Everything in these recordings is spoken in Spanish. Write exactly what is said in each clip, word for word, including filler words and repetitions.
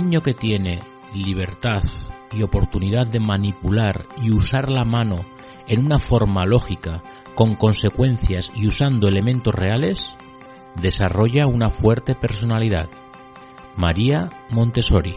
niño que tiene libertad y oportunidad de manipular y usar la mano en una forma lógica, con consecuencias y usando elementos reales, desarrolla una fuerte personalidad. María Montessori.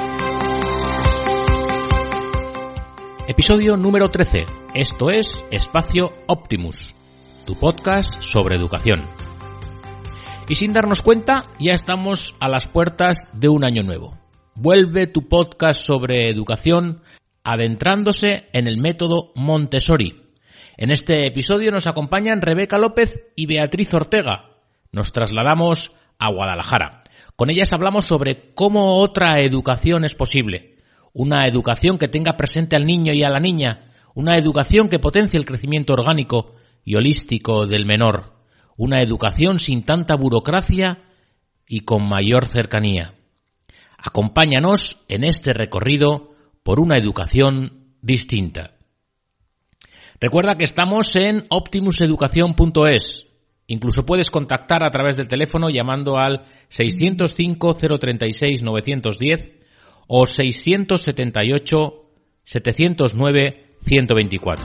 Episodio número trece. Esto es Espacio Optimus, tu podcast sobre educación. Y sin darnos cuenta, ya estamos a las puertas de un año nuevo. Vuelve tu podcast sobre educación adentrándose en el método Montessori. En este episodio nos acompañan Rebeca López y Beatriz Ortega. Nos trasladamos a Guadalajara. Con ellas hablamos sobre cómo otra educación es posible. Una educación que tenga presente al niño y a la niña. Una educación que potencie el crecimiento orgánico y holístico del menor. Una educación sin tanta burocracia y con mayor cercanía. Acompáñanos en este recorrido por una educación distinta. Recuerda que estamos en optimus educación punto es. Incluso puedes contactar a través del teléfono llamando al seiscientos cinco, cero treinta y seis, novecientos diez o seiscientos setenta y ocho, setecientos nueve, ciento veinticuatro.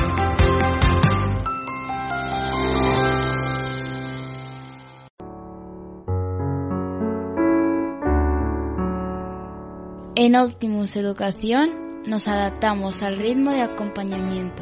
En Optimus Educación nos adaptamos al ritmo de acompañamiento.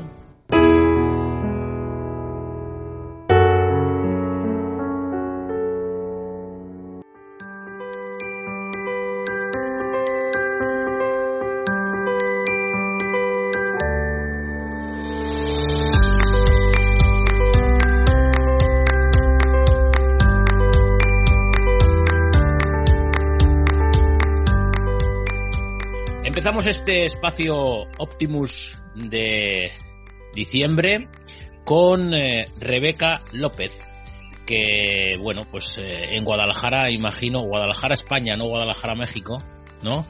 Empezamos este espacio Optimus de diciembre con eh, Rebeca López, que, bueno, pues eh, en Guadalajara, imagino, Guadalajara, España, no Guadalajara, México, ¿no?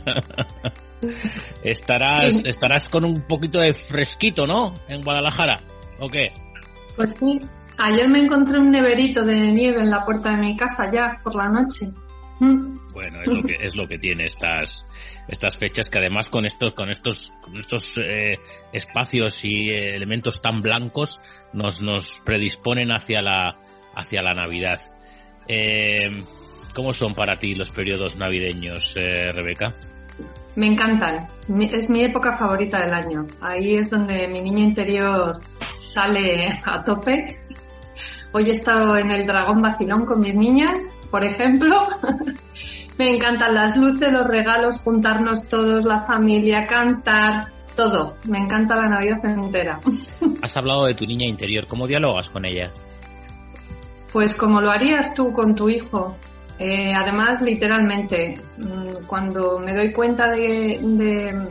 estarás, estarás con un poquito de fresquito, ¿no? En Guadalajara, ¿o qué? Pues sí, ayer me encontré un neverito de nieve en la puerta de mi casa ya por la noche. Bueno, es lo que es lo que tiene estas estas fechas, que además con estos con estos con estos eh, espacios y eh, elementos tan blancos nos nos predisponen hacia la hacia la Navidad. Eh, ¿Cómo son para ti los periodos navideños, eh, Rebeca? Me encantan. Es mi época favorita del año. Ahí es donde mi niña interior sale a tope. Hoy he estado en el Dragón Vacilón con mis niñas, por ejemplo. Me encantan las luces, los regalos, juntarnos todos, la familia, cantar, todo. Me encanta la Navidad entera. Has hablado de tu niña interior. ¿Cómo dialogas con ella? Pues como lo harías tú con tu hijo. Eh, además, literalmente, cuando me doy cuenta de, de,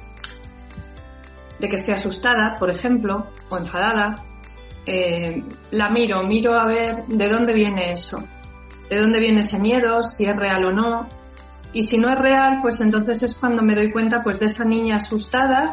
de que estoy asustada, por ejemplo, o enfadada, eh, la miro, miro a ver de dónde viene eso. De dónde viene ese miedo, si es real o no. Y si no es real, pues entonces es cuando me doy cuenta pues de esa niña asustada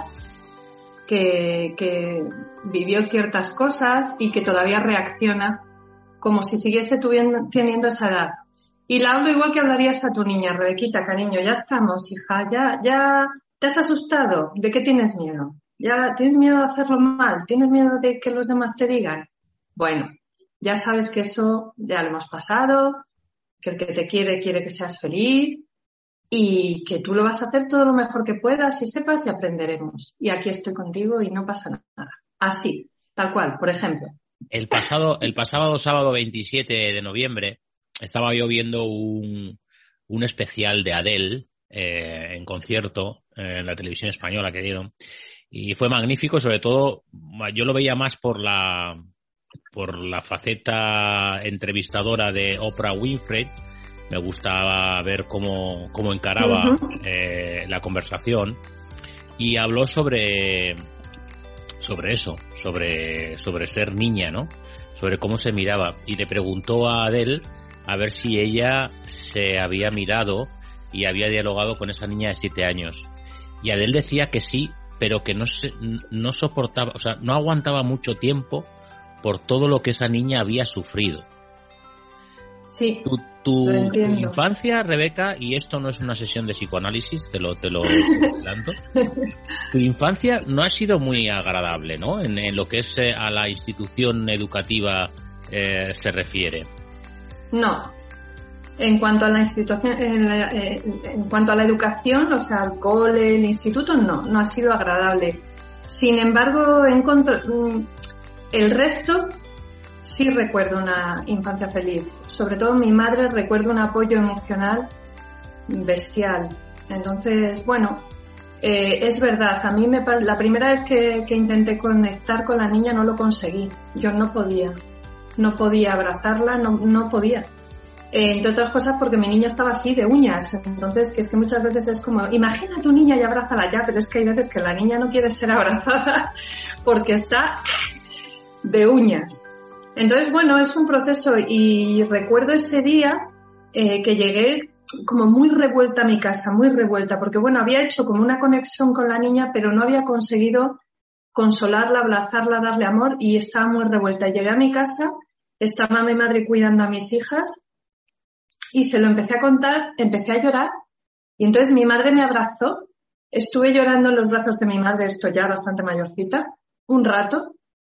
que, que vivió ciertas cosas y que todavía reacciona como si siguiese tuviendo, teniendo esa edad. Y la hablo igual que hablarías a tu niña: Rebequita, cariño, ya estamos, hija, ya, ya te has asustado. ¿De qué tienes miedo? ¿Ya tienes miedo de hacerlo mal? ¿Tienes miedo de que los demás te digan? Bueno, ya sabes que eso ya lo hemos pasado, que el que te quiere quiere que seas feliz y que tú lo vas a hacer todo lo mejor que puedas y sepas y aprenderemos. Y aquí estoy contigo y no pasa nada. Así, tal cual, por ejemplo. El pasado, el pasado sábado veintisiete de noviembre estaba yo viendo un, un especial de Adele eh, en concierto eh, en la televisión española que dieron, y fue magnífico. Sobre todo yo lo veía más por la por la faceta entrevistadora de Oprah Winfrey. Me gustaba ver cómo, cómo encaraba uh-huh. eh, la conversación, y habló sobre sobre eso, sobre sobre ser niña, ¿no? Sobre cómo se miraba, y le preguntó a Adele a ver si ella se había mirado y había dialogado con esa niña de siete años. Y Adele decía que sí, pero que no se, no soportaba, o sea, no aguantaba mucho tiempo por todo lo que esa niña había sufrido. Sí. ¿Tú, tu, tu infancia, Rebeca, y esto no es una sesión de psicoanálisis, te lo te lo adelanto, tu infancia no ha sido muy agradable, ¿no? En, en lo que es eh, a la institución educativa eh, se refiere. No. En cuanto a la institución, en, la, eh, en cuanto a la educación, o sea, el cole, el instituto, no, no ha sido agradable. Sin embargo, encontré, el resto sí recuerdo una infancia feliz. Sobre todo mi madre recuerda un apoyo emocional bestial. Entonces, bueno, eh, es verdad, a mí me, la primera vez que, que intenté conectar con la niña no lo conseguí. Yo no podía, no podía abrazarla, no, no podía. Eh, entre otras cosas porque mi niña estaba así de uñas, entonces que es que muchas veces es como, imagina a tu niña y abrázala ya, pero es que hay veces que la niña no quiere ser abrazada porque está de uñas. Entonces, bueno, es un proceso y recuerdo ese día eh, que llegué como muy revuelta a mi casa, muy revuelta, porque bueno, había hecho como una conexión con la niña, pero no había conseguido consolarla, abrazarla, darle amor y estaba muy revuelta. Llegué a mi casa, estaba mi madre cuidando a mis hijas y se lo empecé a contar, empecé a llorar y entonces mi madre me abrazó, estuve llorando en los brazos de mi madre, esto ya bastante mayorcita, un rato.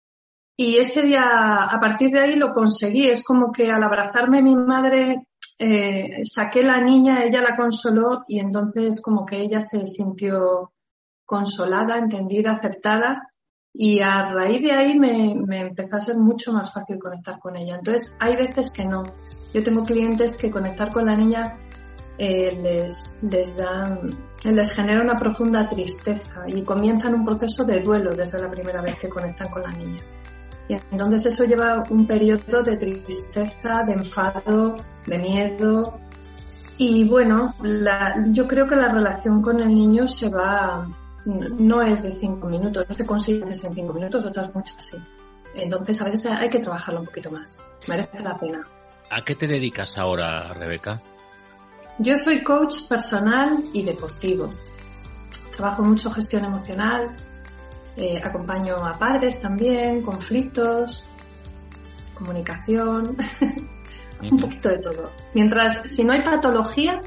Y ese día, a partir de ahí lo conseguí. Es como que al abrazarme mi madre, eh, saqué la niña, ella la consoló y entonces como que ella se sintió consolada, entendida, aceptada y a raíz de ahí me, me empezó a ser mucho más fácil conectar con ella. Entonces hay veces que no. Yo tengo clientes que conectar con la niña eh, les, les, da, les genera una profunda tristeza y comienzan un proceso de duelo desde la primera vez que conectan con la niña. Y entonces eso lleva un periodo de tristeza, de enfado, de miedo. Y bueno, la, yo creo que la relación con el niño se va, no es de cinco minutos, no se consigue en cinco minutos, otras muchas sí. Entonces a veces hay que trabajarlo un poquito más, merece la pena. ¿A qué te dedicas ahora, Rebeca? Yo soy coach personal y deportivo. Trabajo mucho gestión emocional. Eh, acompaño a padres también, conflictos, comunicación, un poquito de todo. Mientras, si no hay patología,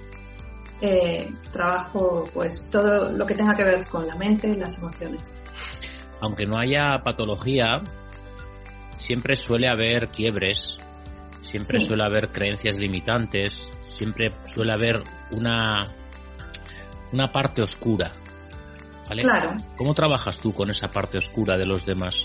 eh, trabajo pues todo lo que tenga que ver con la mente y las emociones. Aunque no haya patología, siempre suele haber quiebres, siempre sí. suele haber creencias limitantes, siempre suele haber una, una parte oscura. ¿Vale? Claro. ¿Cómo trabajas tú con esa parte oscura de los demás?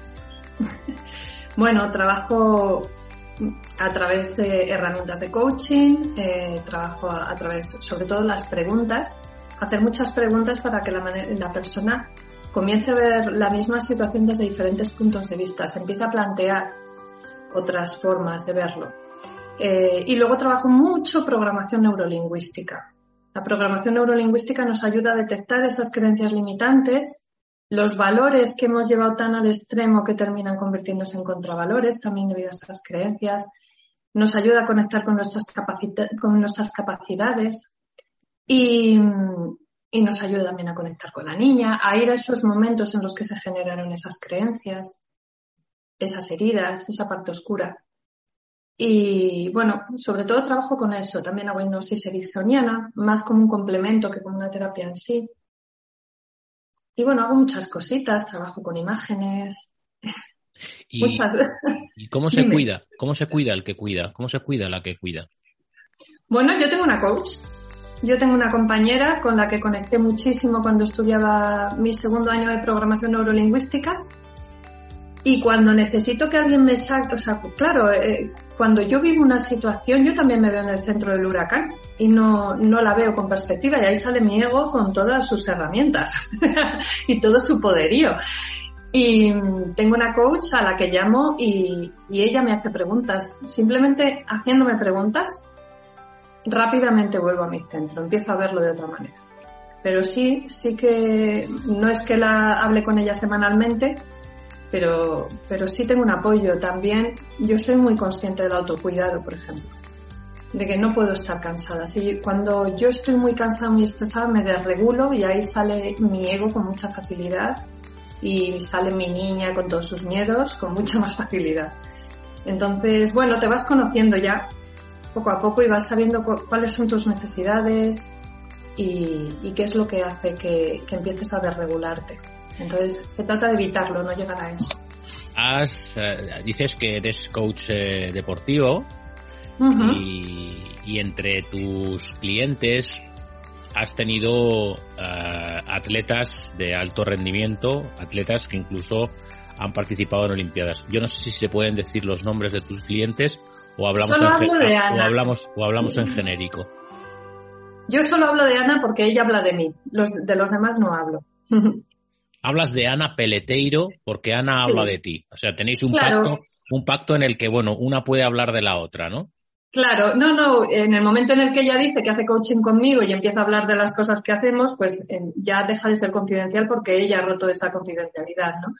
Bueno, trabajo a través de herramientas de coaching, eh, trabajo a, a través, sobre todo, las preguntas, hacer muchas preguntas para que la, la persona comience a ver la misma situación desde diferentes puntos de vista, se empieza a plantear otras formas de verlo. Eh, y luego trabajo mucho programación neurolingüística. La programación neurolingüística nos ayuda a detectar esas creencias limitantes, los valores que hemos llevado tan al extremo que terminan convirtiéndose en contravalores, también debido a esas creencias. Nos ayuda a conectar con nuestras, capacita- con nuestras capacidades y, y nos ayuda también a conectar con la niña, a ir a esos momentos en los que se generaron esas creencias, esas heridas, esa parte oscura. Y bueno, sobre todo trabajo con eso. También hago hipnosis ericksoniana, más como un complemento que como una terapia en sí. Y bueno, hago muchas cositas, trabajo con imágenes. ¿Y, muchas. ¿Y cómo se Dime. cuida? ¿Cómo se cuida el que cuida? ¿Cómo se cuida la que cuida? Bueno, yo tengo una coach. Yo tengo una compañera con la que conecté muchísimo cuando estudiaba mi segundo año de programación neurolingüística. Y cuando necesito que alguien me saque, o sea, claro, eh, cuando yo vivo una situación, yo también me veo en el centro del huracán y no, no la veo con perspectiva y ahí sale mi ego con todas sus herramientas y todo su poderío. Y tengo una coach a la que llamo y, y ella me hace preguntas. Simplemente haciéndome preguntas, rápidamente vuelvo a mi centro, empiezo a verlo de otra manera. Pero sí, sí que no es que la hable con ella semanalmente, Pero, pero sí tengo un apoyo. También yo soy muy consciente del autocuidado, por ejemplo, de que no puedo estar cansada. Si cuando yo estoy muy cansada, muy estresada, me desregulo y ahí sale mi ego con mucha facilidad y sale mi niña con todos sus miedos con mucha más facilidad. Entonces, bueno, te vas conociendo ya poco a poco y vas sabiendo cu- cuáles son tus necesidades y, y qué es lo que hace que, que empieces a desregularte. Entonces, se trata de evitarlo, no llegar a eso. Has, eh, dices que eres coach eh, deportivo. Uh-huh. y, y entre tus clientes has tenido uh, atletas de alto rendimiento, atletas que incluso han participado en Olimpiadas. Yo no sé si se pueden decir los nombres de tus clientes o hablamos, solo en, hablo de o Ana. hablamos, o hablamos en genérico. Yo solo hablo de Ana porque ella habla de mí, los, de los demás no hablo. Hablas de Ana Peleteiro porque Ana Sí. habla de ti. O sea, tenéis un Claro. pacto, un pacto en el que, bueno, una puede hablar de la otra, ¿no? Claro, no, no, en el momento en el que ella dice que hace coaching conmigo y empieza a hablar de las cosas que hacemos, pues eh, ya deja de ser confidencial porque ella ha roto esa confidencialidad, ¿no?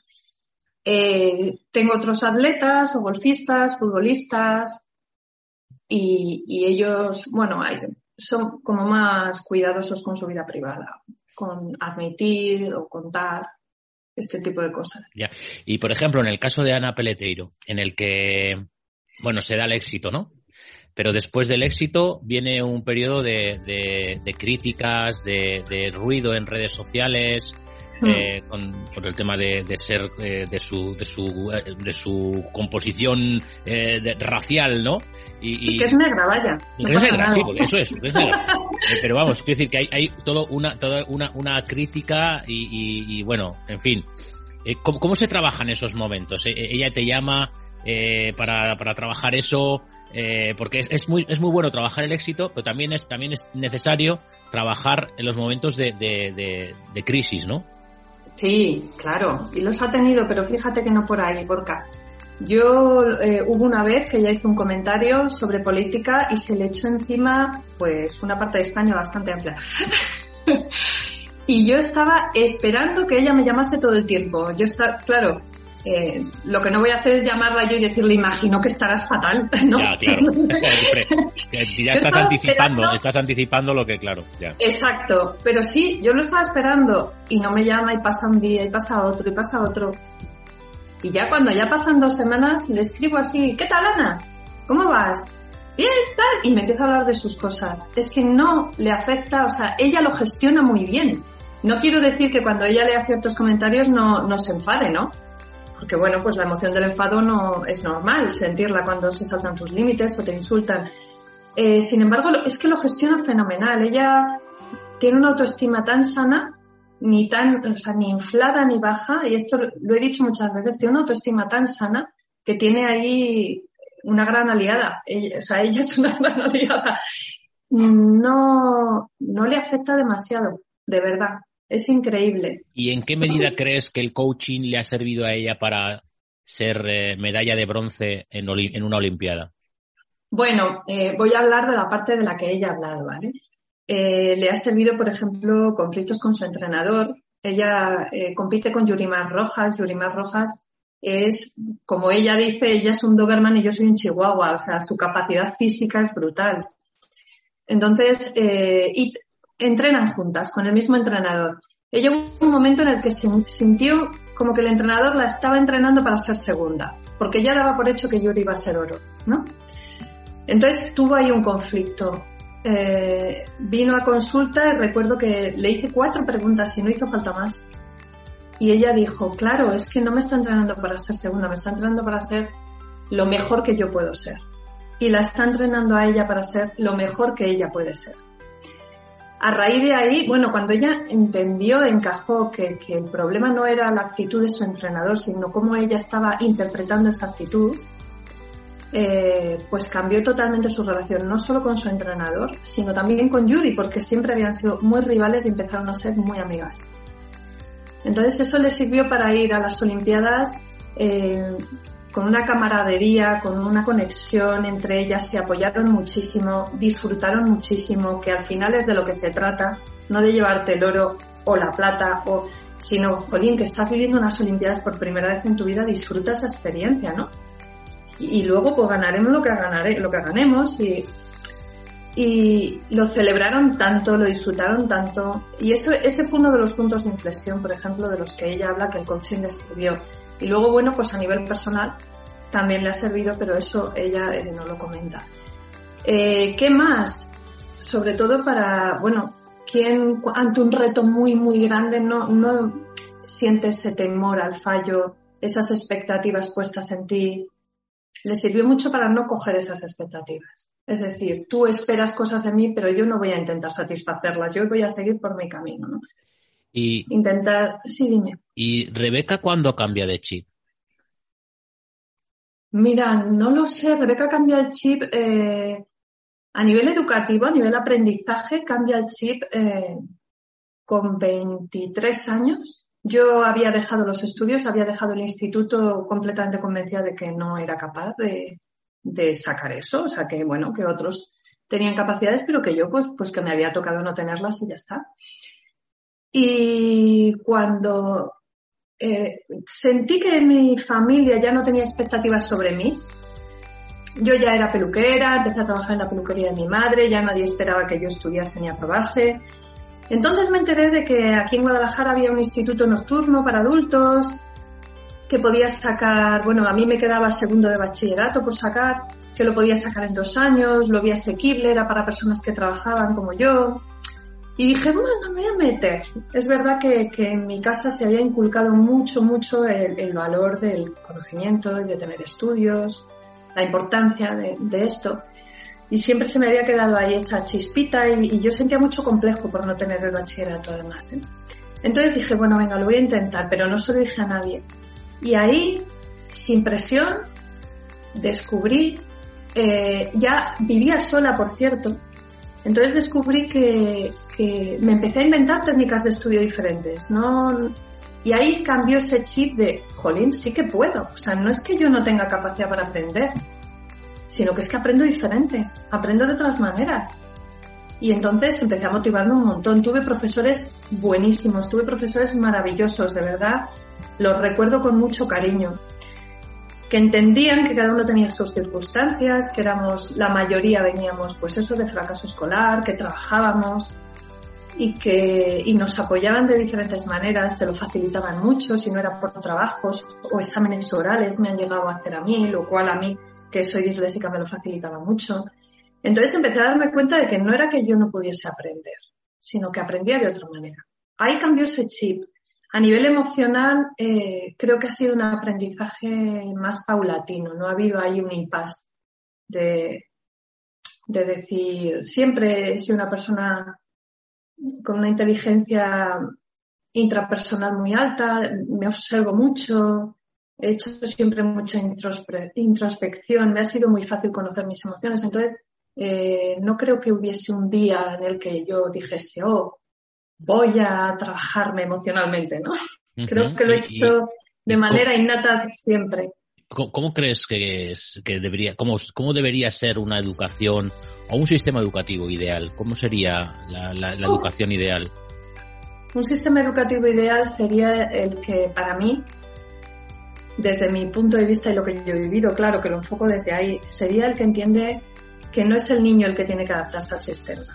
Eh, tengo otros atletas o golfistas, futbolistas y, y ellos, bueno, hay, son como más cuidadosos con su vida privada, con admitir o contar este tipo de cosas. Ya. Y, por ejemplo, en el caso de Ana Peleteiro, en el que, bueno, se da el éxito, ¿no? Pero después del éxito viene un periodo de, de, de críticas, de, de ruido en redes sociales, mm. eh, con, con el tema de, de ser eh, de su de su de su composición eh, de, racial, ¿no? Y, y que es negra, vaya. No que es negra, nada. Sí, porque eso es, es negra. eh, pero vamos, quiero decir que hay, hay todo una toda una, una crítica y, y, y bueno, en fin. Eh, ¿cómo, ¿Cómo se trabajan esos momentos? Eh, ella te llama eh, para, para trabajar eso. Eh, porque es, es muy es muy bueno trabajar el éxito, pero también es también es necesario trabajar en los momentos de, de, de, de crisis, ¿no? Sí, claro, y los ha tenido, pero fíjate que no por ahí, por acá. Yo eh, hubo una vez que ella hizo un comentario sobre política y se le echó encima, pues, una parte de España bastante amplia. Y yo estaba esperando que ella me llamase todo el tiempo. Yo estaba, claro. Eh, lo que no voy a hacer es llamarla yo y decirle, imagino que estarás fatal, ¿no? Ya, claro. ya estás anticipando, esperando... estás anticipando lo que, claro, ya. Exacto, pero sí, yo lo estaba esperando y no me llama y pasa un día y pasa otro y pasa otro. Y ya cuando ya pasan dos semanas le escribo así, ¿qué tal, Ana? ¿Cómo vas? Bien, tal, y me empieza a hablar de sus cosas. Es que no le afecta, o sea, ella lo gestiona muy bien. No quiero decir que cuando ella lea ciertos comentarios no, no se enfade, ¿no? Porque bueno, pues la emoción del enfado no es normal sentirla cuando se saltan tus límites o te insultan. Eh, sin embargo, es que lo gestiona fenomenal. Ella tiene una autoestima tan sana, ni tan, o sea, ni inflada ni baja, y esto lo he dicho muchas veces, tiene una autoestima tan sana que tiene ahí una gran aliada. Ella, o sea, ella es una gran aliada. No, no le afecta demasiado, de verdad. Es increíble. ¿Y en qué medida crees que el coaching le ha servido a ella para ser eh, medalla de bronce en, en una Olimpiada? Bueno, eh, voy a hablar de la parte de la que ella ha hablado, ¿vale? Eh, le ha servido, por ejemplo, conflictos con su entrenador. Ella eh, compite con Yurimar Rojas. Yurimar Rojas es, como ella dice, ella es un Doberman y yo soy un Chihuahua. O sea, su capacidad física es brutal. Entonces, eh, y entrenan juntas con el mismo entrenador. Ella hubo un momento en el que sintió como que el entrenador la estaba entrenando para ser segunda, porque ya daba por hecho que Yuri iba a ser oro, ¿no? Entonces tuvo ahí un conflicto. Eh, vino a consulta y recuerdo que le hice cuatro preguntas y no hizo falta más. Y ella dijo, claro, es que no me está entrenando para ser segunda, me está entrenando para ser lo mejor que yo puedo ser. Y la está entrenando a ella para ser lo mejor que ella puede ser. A raíz de ahí, bueno, cuando ella entendió, encajó que, que el problema no era la actitud de su entrenador, sino cómo ella estaba interpretando esa actitud, eh, pues cambió totalmente su relación, no solo con su entrenador, sino también con Yuri, porque siempre habían sido muy rivales y empezaron a ser muy amigas. Entonces eso le sirvió para ir a las Olimpiadas eh, con una camaradería, con una conexión entre ellas, se apoyaron muchísimo, disfrutaron muchísimo, que al final es de lo que se trata, no de llevarte el oro o la plata, o, sino, jolín, que estás viviendo unas Olimpiadas por primera vez en tu vida, disfruta esa experiencia, ¿no? Y, y luego pues ganaremos lo que, ganare, lo que ganemos y, y lo celebraron tanto, lo disfrutaron tanto, y eso, ese fue uno de los puntos de inflexión, por ejemplo, de los que ella habla que el coaching le sirvió. Y luego, bueno, pues a nivel personal también le ha servido, pero eso ella eh, no lo comenta. Eh, ¿Qué más? Sobre todo para, bueno, quien ante un reto muy, muy grande no, no siente ese temor al fallo, esas expectativas puestas en ti. Le sirvió mucho para no coger esas expectativas. Es decir, tú esperas cosas de mí, pero yo no voy a intentar satisfacerlas, yo voy a seguir por mi camino, ¿no? Y, Intentar, sí, dime. ¿Y Rebeca cuándo cambia de chip? Mira, no lo sé, Rebeca cambia el chip eh, a nivel educativo, a nivel aprendizaje, cambia el chip eh, con veintitrés años. Yo había dejado los estudios, había dejado el instituto completamente convencida de que no era capaz de, de sacar eso, o sea que bueno, que otros tenían capacidades, pero que yo pues, pues que me había tocado no tenerlas y ya está. Y cuando eh, sentí que mi familia ya no tenía expectativas sobre mí, yo ya era peluquera, empecé a trabajar en la peluquería de mi madre, ya nadie esperaba que yo estudiase ni aprobase. Entonces me enteré de que aquí en Guadalajara había un instituto nocturno para adultos, que podías sacar, bueno, a mí me quedaba segundo de bachillerato por sacar, que lo podía sacar en dos años, lo vi asequible, era para personas que trabajaban como yo. Y dije, bueno, me voy a meter. Es verdad que, que en mi casa se había inculcado mucho, mucho el, el valor del conocimiento y de tener estudios, la importancia de, de esto. Y siempre se me había quedado ahí esa chispita y, y yo sentía mucho complejo por no tener el bachillerato además, ¿eh? Entonces dije, bueno, venga, lo voy a intentar, pero no se lo dije a nadie. Y ahí, sin presión, descubrí, eh, ya vivía sola, por cierto, entonces descubrí que, que me empecé a inventar técnicas de estudio diferentes, ¿no? Y ahí cambió ese chip de, jolín, sí que puedo. O sea, no es que yo no tenga capacidad para aprender, sino que es que aprendo diferente, aprendo de otras maneras. Y entonces empecé a motivarme un montón. Tuve profesores buenísimos, tuve profesores maravillosos, de verdad, los recuerdo con mucho cariño, que entendían que cada uno tenía sus circunstancias, que éramos, la mayoría veníamos, pues eso, de fracaso escolar, que trabajábamos y que y nos apoyaban de diferentes maneras, te lo facilitaban mucho, si no era por trabajos o exámenes orales me han llegado a hacer a mí, lo cual a mí, que soy disléxica, me lo facilitaba mucho. Entonces empecé a darme cuenta de que no era que yo no pudiese aprender, sino que aprendía de otra manera. Ahí cambió ese chip. A nivel emocional, eh, creo que ha sido un aprendizaje más paulatino, no ha habido ahí un impasse de, de decir, siempre he sido una persona con una inteligencia intrapersonal muy alta, me observo mucho, he hecho siempre mucha introspe- introspección, me ha sido muy fácil conocer mis emociones, entonces eh, no creo que hubiese un día en el que yo dijese, oh, voy a trabajarme emocionalmente, ¿no? Uh-huh. Creo que lo he hecho y, de y manera cómo, innata siempre. ¿Cómo, cómo crees que, es, que debería, cómo, cómo debería ser una educación o un sistema educativo ideal? ¿Cómo sería la, la, la educación oh. ideal? Un sistema educativo ideal sería el que, para mí, desde mi punto de vista y lo que yo he vivido, claro que lo enfoco desde ahí, sería el que entiende que no es el niño el que tiene que adaptarse al sistema,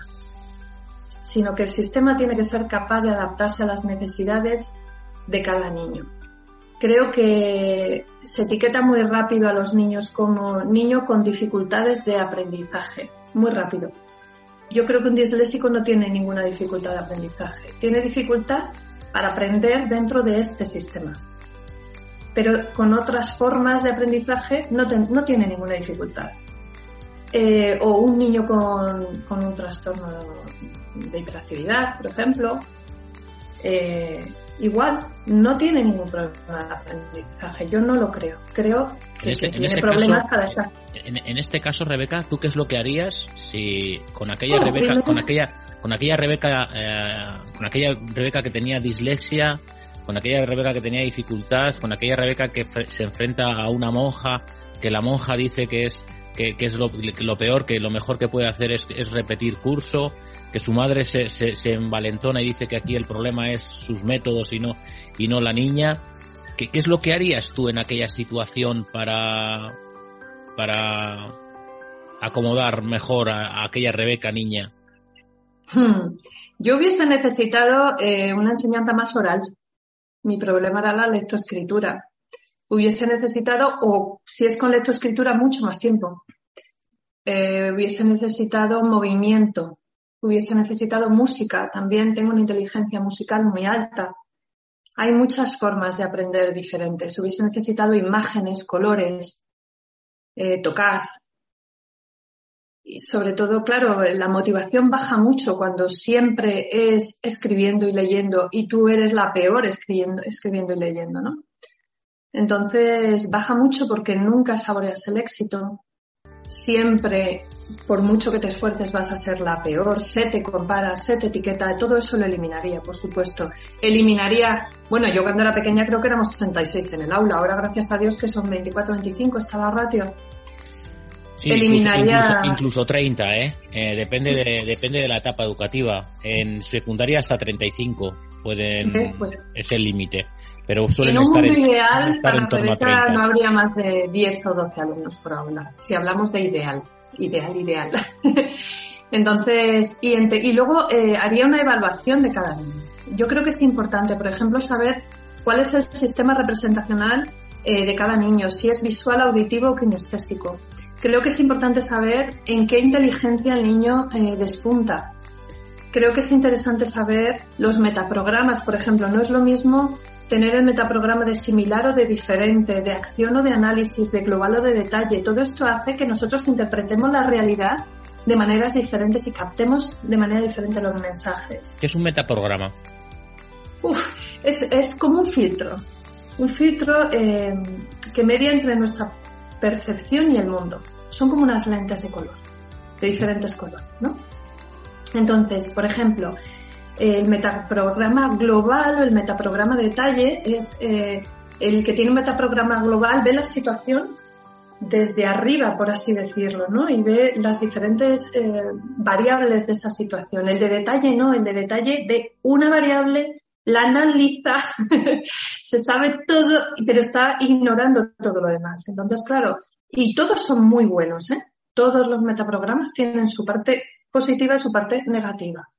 sino que el sistema tiene que ser capaz de adaptarse a las necesidades de cada niño. Creo que se etiqueta muy rápido a los niños como niño con dificultades de aprendizaje, muy rápido. Yo creo que un disléxico no tiene ninguna dificultad de aprendizaje, tiene dificultad para aprender dentro de este sistema, pero con otras formas de aprendizaje no, te, no tiene ninguna dificultad. Eh, o un niño con, con un trastorno de hiperactividad, por ejemplo, eh, igual no tiene ningún problema de aprendizaje. Yo no lo creo. Creo que, este, que tiene este problemas caso, para estar. En, en este caso, Rebeca, ¿tú qué es lo que harías si con aquella oh, Rebeca, primero... con aquella, con aquella Rebeca, eh, con aquella Rebeca que tenía dislexia, con aquella Rebeca que tenía dificultad, con aquella Rebeca que se enfrenta a una monja, que la monja dice que es que, que es lo, lo peor, que lo mejor que puede hacer es, es repetir curso, que su madre se, se, se envalentona y dice que aquí el problema es sus métodos y no, y no la niña? ¿Qué, qué es lo que harías tú en aquella situación para, para acomodar mejor a, a aquella Rebeca niña? Hmm. Yo hubiese necesitado eh, una enseñanza más oral. Mi problema era la lectoescritura. Hubiese necesitado, o si es con lectoescritura, mucho más tiempo. eh, hubiese necesitado movimiento, hubiese necesitado música. También tengo una inteligencia musical muy alta. Hay muchas formas de aprender diferentes. Hubiese necesitado imágenes, colores, eh, tocar. Y sobre todo, claro, la motivación baja mucho cuando siempre es escribiendo y leyendo y tú eres la peor escribiendo, escribiendo y leyendo, ¿no? Entonces baja mucho porque nunca saboreas el éxito. Siempre, por mucho que te esfuerces, vas a ser la peor. Se te compara, se te etiqueta, todo eso lo eliminaría, por supuesto. Eliminaría, bueno, yo cuando era pequeña creo que éramos treinta y seis en el aula, ahora gracias a Dios que son veinticuatro, veinticinco, está la ratio. Sí, eliminaría... incluso, incluso, incluso treinta, ¿eh? eh depende, de, depende de la etapa educativa. En secundaria hasta treinta y cinco pueden, pues, es el límite. Pero suelen en un estar, mundo en, ideal, estar en torno a treinta. No habría más de diez o doce alumnos por aula, si hablamos de ideal, ideal, ideal. Entonces, y, ente, y luego eh, haría una evaluación de cada niño. Yo creo que es importante, por ejemplo, saber cuál es el sistema representacional eh, de cada niño, si es visual, auditivo o kinestésico. Creo que es importante saber en qué inteligencia el niño eh, despunta. Creo que es interesante saber los metaprogramas, por ejemplo. No es lo mismo tener el metaprograma de similar o de diferente, de acción o de análisis, de global o de detalle. Todo esto hace que nosotros interpretemos la realidad de maneras diferentes y captemos de manera diferente los mensajes. ¿Qué es un metaprograma? Uf, es, es como un filtro. Un filtro eh, que media entre nuestra percepción y el mundo. Son como unas lentes de color, de diferentes colores, ¿no? Entonces, por ejemplo, el metaprograma global o el metaprograma de detalle es eh, el que tiene un metaprograma global, ve la situación desde arriba, por así decirlo, ¿no? Y ve las diferentes eh, variables de esa situación. El de detalle no, el de detalle ve una variable, la analiza, se sabe todo, pero está ignorando todo lo demás. Entonces, claro, y todos son muy buenos, ¿eh? Todos los metaprogramas tienen su parte positiva y su parte negativa.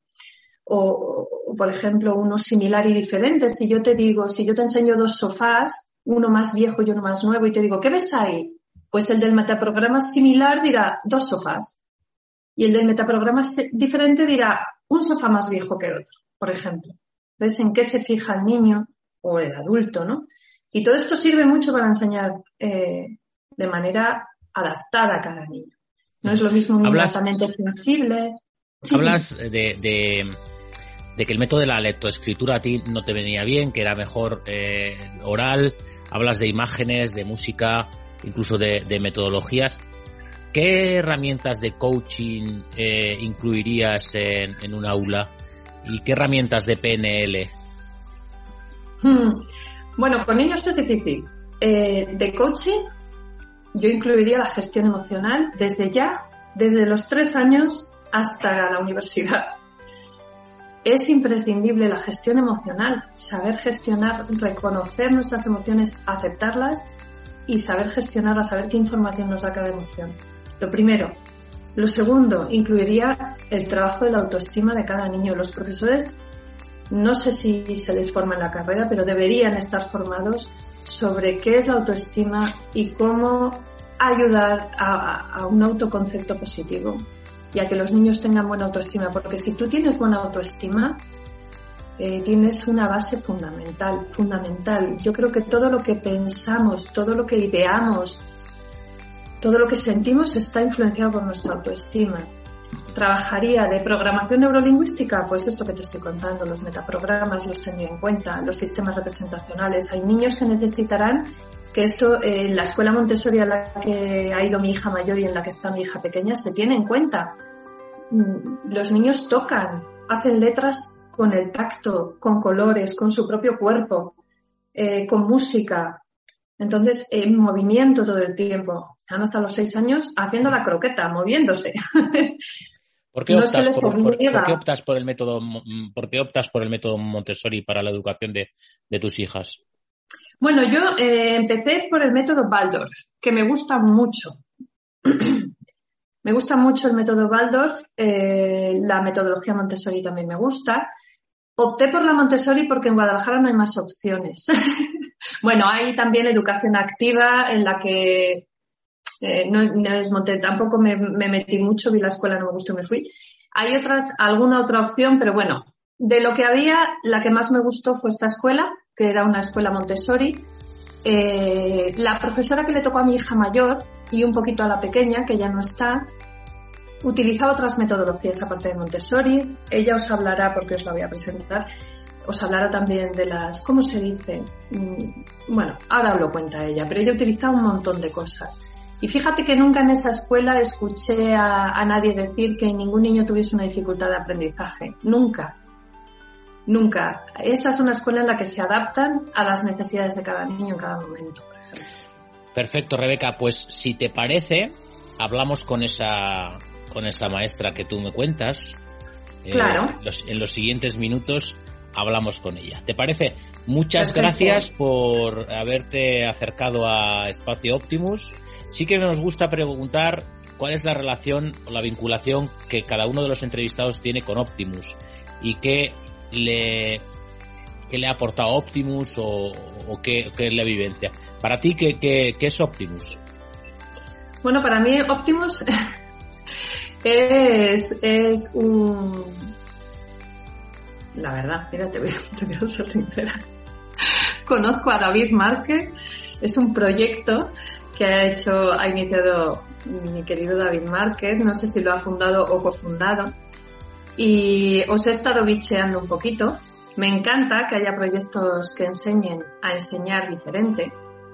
O, o, por ejemplo, uno similar y diferente. Si yo te digo, si yo te enseño dos sofás, uno más viejo y uno más nuevo, y te digo, ¿qué ves ahí? Pues el del metaprograma similar dirá dos sofás. Y el del metaprograma diferente dirá un sofá más viejo que otro, por ejemplo. ¿Ves en qué se fija el niño o el adulto, no? Y todo esto sirve mucho para enseñar eh, de manera adaptada a cada niño. No es lo mismo un niño altamente flexible. Sí. Hablas de, de, de que el método de la lectoescritura a ti no te venía bien, que era mejor eh, oral. Hablas de imágenes, de música, incluso de, de metodologías. ¿Qué herramientas de coaching eh, incluirías en, en un aula? ¿Y qué herramientas de P N L? Hmm. Bueno, con niños es difícil. Eh, de coaching, yo incluiría la gestión emocional desde ya, desde los tres años hasta la universidad. Es imprescindible la gestión emocional, saber gestionar, reconocer nuestras emociones, aceptarlas y saber gestionarlas, saber qué información nos da cada emoción. Lo primero. Lo segundo, incluiría el trabajo de la autoestima de cada niño. Los profesores, no sé si se les forma en la carrera, pero deberían estar formados sobre qué es la autoestima y cómo ayudar a, a un autoconcepto positivo y a que los niños tengan buena autoestima. Porque si tú tienes buena autoestima, eh, tienes una base fundamental, fundamental. Yo creo que todo lo que pensamos, todo lo que ideamos, todo lo que sentimos está influenciado por nuestra autoestima. Trabajaría de programación neurolingüística, pues esto que te estoy contando, los metaprogramas los tendría en cuenta, los sistemas representacionales. Hay niños que necesitarán que esto eh, en la escuela Montessori a la que ha ido mi hija mayor y en la que está mi hija pequeña se tiene en cuenta. Los niños tocan, hacen letras con el tacto, con colores, con su propio cuerpo, eh, con música. Entonces, en movimiento todo el tiempo. Están hasta los seis años haciendo la croqueta, moviéndose. ¿Por qué, optas no por, por, ¿por qué optas por el método, por qué optas por el método Montessori para la educación de, de tus hijas? Bueno, yo eh, empecé por el método Waldorf, que me gusta mucho. Me gusta mucho el método Waldorf, eh, la metodología Montessori también me gusta. Opté por la Montessori porque en Guadalajara no hay más opciones. Bueno, hay también educación activa en la que Eh, no, no desmonté, tampoco me, me metí mucho, vi la escuela, no me gustó y me fui. Hay otras, alguna otra opción, pero bueno, de lo que había, la que más me gustó fue esta escuela, que era una escuela Montessori. Eh, la profesora que le tocó a mi hija mayor y un poquito a la pequeña, que ya no está, utilizaba otras metodologías aparte de Montessori. Ella os hablará, porque os la voy a presentar, os hablará también de las, ¿cómo se dice? Bueno, ahora os lo cuenta ella, pero ella utilizaba un montón de cosas. Y fíjate que nunca en esa escuela escuché a, a nadie decir que ningún niño tuviese una dificultad de aprendizaje. Nunca. Nunca. Esa es una escuela en la que se adaptan a las necesidades de cada niño en cada momento, por ejemplo. Perfecto, Rebeca. Pues si te parece, hablamos con esa, con esa maestra que tú me cuentas. Claro. Eh, los, en los siguientes minutos hablamos con ella. ¿Te parece? Muchas Perfecto. Gracias por haberte acercado a Espacio Optimus. Sí que nos gusta preguntar cuál es la relación o la vinculación que cada uno de los entrevistados tiene con Optimus y qué le, qué le ha aportado Optimus o, o qué, qué es la vivencia. Para ti, ¿qué, qué, qué es Optimus? Bueno, para mí Optimus es, es un... La verdad, mira, te voy, te voy a ser sincera. Conozco a David Márquez, es un proyecto que ha hecho, ha iniciado mi querido David Márquez, no sé si lo ha fundado o cofundado, y os he estado bicheando un poquito. Me encanta que haya proyectos que enseñen a enseñar diferente.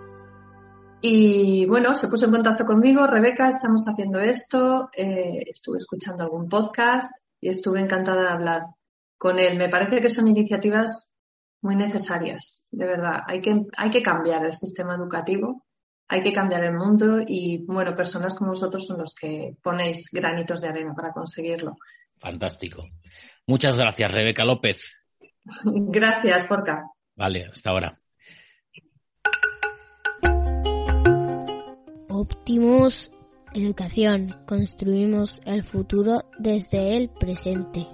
Y bueno, se puso en contacto conmigo, Rebeca, estamos haciendo esto, eh, estuve escuchando algún podcast y estuve encantada de hablar con él. Me parece que son iniciativas muy necesarias, de verdad. Hay que, hay que cambiar el sistema educativo. Hay que cambiar el mundo y, bueno, personas como vosotros son los que ponéis granitos de arena para conseguirlo. Fantástico. Muchas gracias, Rebeca López. Gracias, Forca. Vale, hasta ahora. Optimus Educación. Construimos el futuro desde el presente.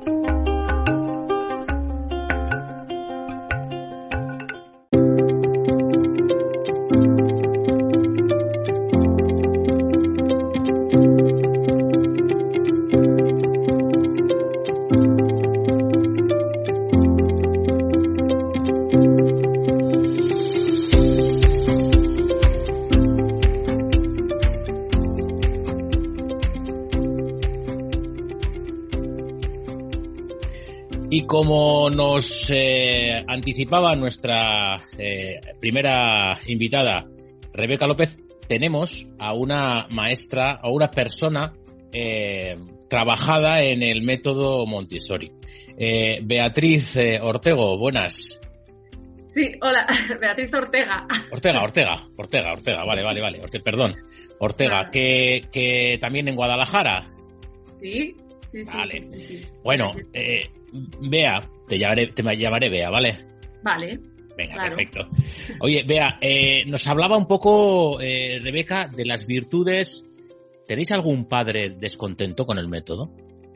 Y como nos eh, anticipaba nuestra eh, primera invitada, Rebeca López, tenemos a una maestra, a una persona eh, trabajada en el método Montessori. Eh, Beatriz eh, Ortego, buenas. Sí, hola, Beatriz Ortega. Ortega, Ortega, Ortega, Ortega, vale, vale, vale, Ortega, perdón. Ortega, Ah. que, que también en Guadalajara. Sí, sí, sí. Vale. sí, sí, sí. Bueno, eh, Bea, te llamaré, te llamaré Bea, ¿vale? Vale. Venga, Claro. perfecto. Oye, Bea, eh, nos hablaba un poco, eh, Rebeca, de las virtudes. ¿Tenéis algún padre descontento con el método?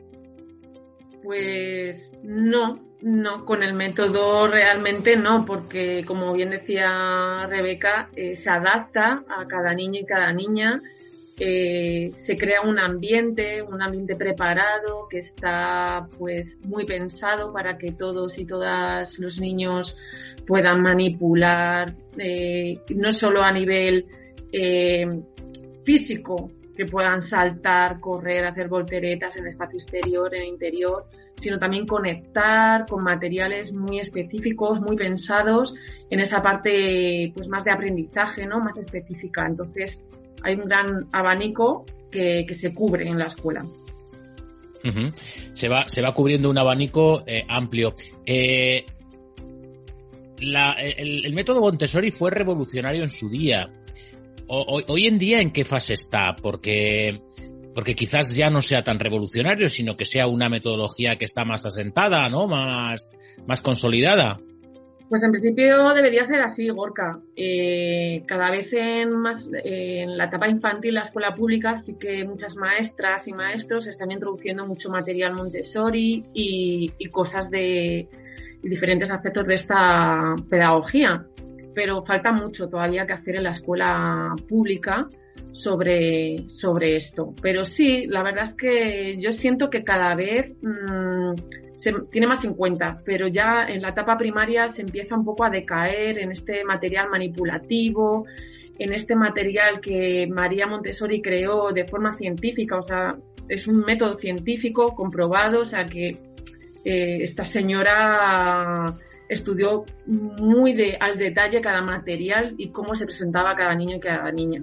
Pues no, no, con el método realmente no, porque como bien decía Rebeca, eh, se adapta a cada niño y cada niña, eh, se crea un ambiente, un ambiente preparado que está pues muy pensado para que todos y todas los niños puedan manipular, eh, no solo a nivel eh, físico, que puedan saltar, correr, hacer volteretas en espacio exterior, en interior, sino también conectar con materiales muy específicos, muy pensados en esa parte pues más de aprendizaje, ¿no? Más específica. Entonces hay un gran abanico que, que se cubre en la escuela. Uh-huh. Se va, se va cubriendo un abanico eh, amplio. Eh, la, el, el método Montessori fue revolucionario en su día. O, hoy en día, ¿en qué fase está? Porque, porque quizás ya no sea tan revolucionario, sino que sea una metodología que está más asentada, ¿no? Más, más consolidada. Pues en principio debería ser así, Gorka. Eh, cada vez en, más, eh, en la etapa infantil, la escuela pública, sí que muchas maestras y maestros están introduciendo mucho material Montessori y, y cosas de y diferentes aspectos de esta pedagogía. Pero falta mucho todavía que hacer en la escuela pública, sobre, sobre esto. Pero sí, la verdad es que yo siento que cada vez mmm, se tiene más en cuenta, pero ya en la etapa primaria se empieza un poco a decaer en este material manipulativo, en este material que María Montessori creó de forma científica, o sea, es un método científico comprobado, o sea que eh, esta señora estudió muy de, al detalle cada material y cómo se presentaba cada niño y cada niña.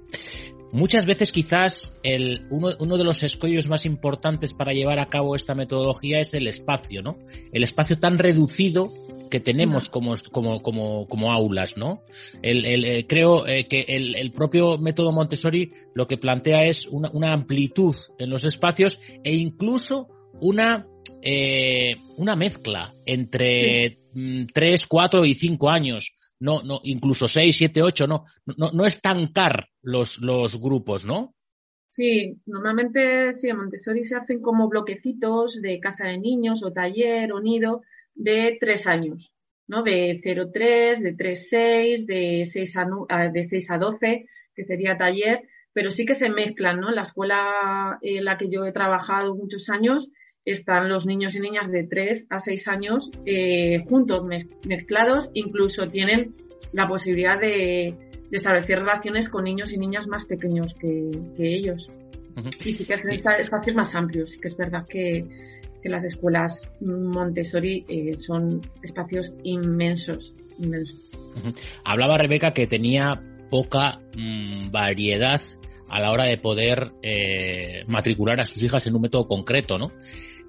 Muchas veces quizás el, uno, uno de los escollos más importantes para llevar a cabo esta metodología es el espacio, ¿no? El espacio tan reducido que tenemos como, como, como, como aulas, ¿no? El, el, el, creo eh, que el, el propio método Montessori lo que plantea es una, una amplitud en los espacios e incluso una, eh, una mezcla entre sí. tres, cuatro y cinco años. No, no, incluso seis, siete, ocho, no, no, no estancar los, los grupos, ¿no? Sí, normalmente sí, en Montessori se hacen como bloquecitos de casa de niños o taller o nido de tres años, ¿no? De cero a tres, de tres a seis, de seis a, de seis a doce, que sería taller, pero sí que se mezclan, ¿no? En la escuela en la que yo he trabajado muchos años están los niños y niñas de tres a seis años eh, juntos, mezclados, incluso tienen la posibilidad de, de establecer relaciones con niños y niñas más pequeños que, que ellos. Uh-huh. Y sí que hacen espacios más amplios, sí que es verdad que, que las escuelas Montessori eh, son espacios inmensos, inmensos. Uh-huh. Hablaba Rebeca que tenía poca mmm, variedad a la hora de poder eh, matricular a sus hijas en un método concreto, ¿no?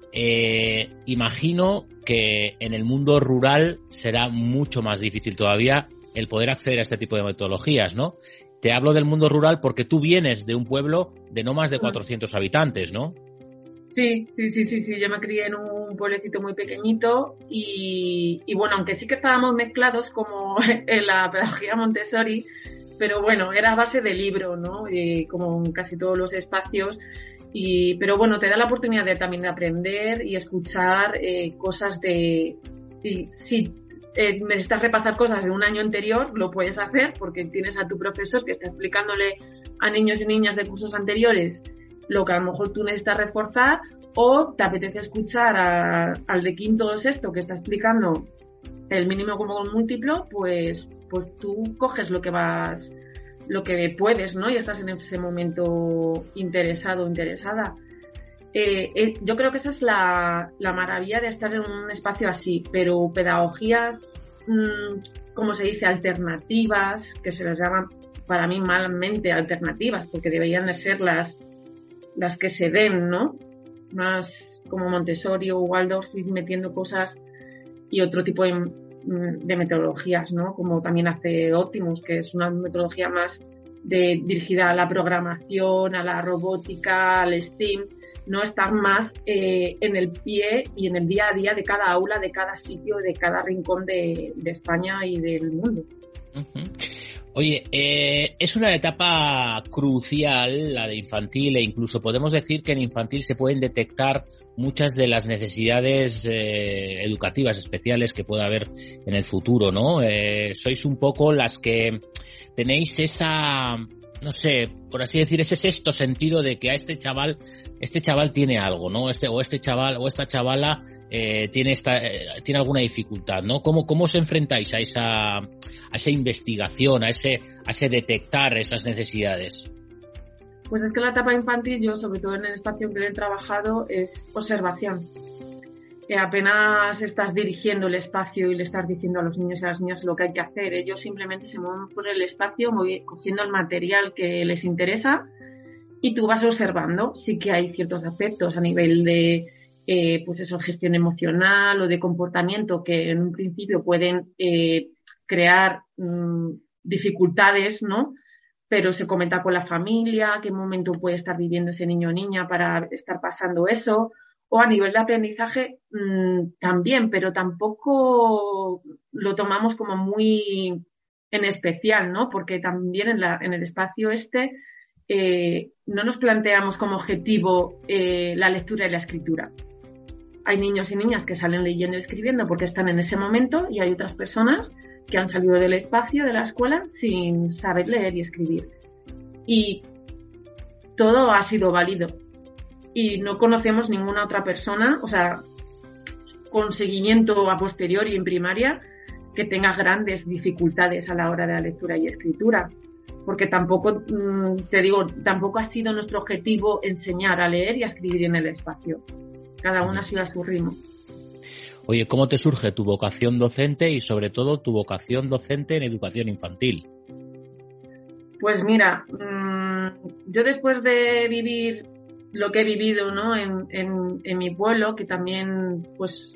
Eh, imagino que en el mundo rural será mucho más difícil todavía el poder acceder a este tipo de metodologías, ¿no? Te hablo del mundo rural porque tú vienes de un pueblo de no más de cuatrocientos habitantes, ¿no? Sí, sí, sí, sí, sí. Yo me crié en un pueblecito muy pequeñito y, y bueno, aunque sí que estábamos mezclados como en la pedagogía Montessori, pero bueno, era a base de libro, ¿no? Y como en casi todos los espacios. Y, pero bueno, te da la oportunidad de, también de aprender y escuchar eh, cosas de... Y, si eh, necesitas repasar cosas de un año anterior, lo puedes hacer porque tienes a tu profesor que está explicándole a niños y niñas de cursos anteriores lo que a lo mejor tú necesitas reforzar, o te apetece escuchar a, al de quinto o sexto que está explicando el mínimo común múltiplo, pues, pues tú coges lo que vas... lo que puedes, ¿no? Y estás en ese momento interesado o interesada. Eh, eh, yo creo que esa es la, la maravilla de estar en un espacio así, pero pedagogías, mmm, como se dice, alternativas, que se les llaman para mí malamente alternativas, porque deberían de ser las, las que se den, ¿no? Más como Montessori o Waldorf, metiendo cosas y otro tipo de de metodologías, ¿no? Como también hace Optimus, que es una metodología más de, dirigida a la programación, a la robótica, al STEAM, no estar más eh, en el pie y en el día a día de cada aula, de cada sitio, de cada rincón de, de España y del mundo. Uh-huh. Oye, eh, es una etapa crucial la de infantil, e incluso podemos decir que en infantil se pueden detectar muchas de las necesidades eh, educativas especiales que pueda haber en el futuro, ¿no? Eh, sois un poco las que tenéis esa, no sé, por así decir, ese sexto sentido de que a este chaval, este chaval tiene algo, ¿no? Este o este chaval o esta chavala eh, tiene esta, eh, tiene alguna dificultad, ¿no? ¿Cómo cómo os enfrentáis a esa a esa investigación, a ese a ese detectar esas necesidades? Pues es que la etapa infantil, yo sobre todo en el espacio en que he trabajado, es observación. Que apenas estás dirigiendo el espacio y le estás diciendo a los niños y a las niñas lo que hay que hacer. Ellos simplemente se mueven por el espacio, cogiendo el material que les interesa, y tú vas observando. Sí que hay ciertos aspectos a nivel de eh, pues eso, gestión emocional o de comportamiento que en un principio pueden eh, crear mmm, dificultades, ¿no? Pero se comenta con la familia qué momento puede estar viviendo ese niño o niña para estar pasando eso. O a nivel de aprendizaje mmm, también, pero tampoco lo tomamos como muy en especial, ¿no? Porque también en, la, en el espacio este eh, no nos planteamos como objetivo eh, la lectura y la escritura. Hay niños y niñas que salen leyendo y escribiendo porque están en ese momento, y hay otras personas que han salido del espacio de la escuela sin saber leer y escribir. Y todo ha sido válido. Y no conocemos ninguna otra persona, o sea, con seguimiento a posteriori en primaria, que tenga grandes dificultades a la hora de la lectura y escritura. Porque tampoco, te digo, tampoco ha sido nuestro objetivo enseñar a leer y a escribir en el espacio. Cada una ha sido a su ritmo. Oye, ¿cómo te surge tu vocación docente y sobre todo tu vocación docente en educación infantil? Pues mira, yo después de vivir lo que he vivido, ¿no? en, en, en mi pueblo, que también pues,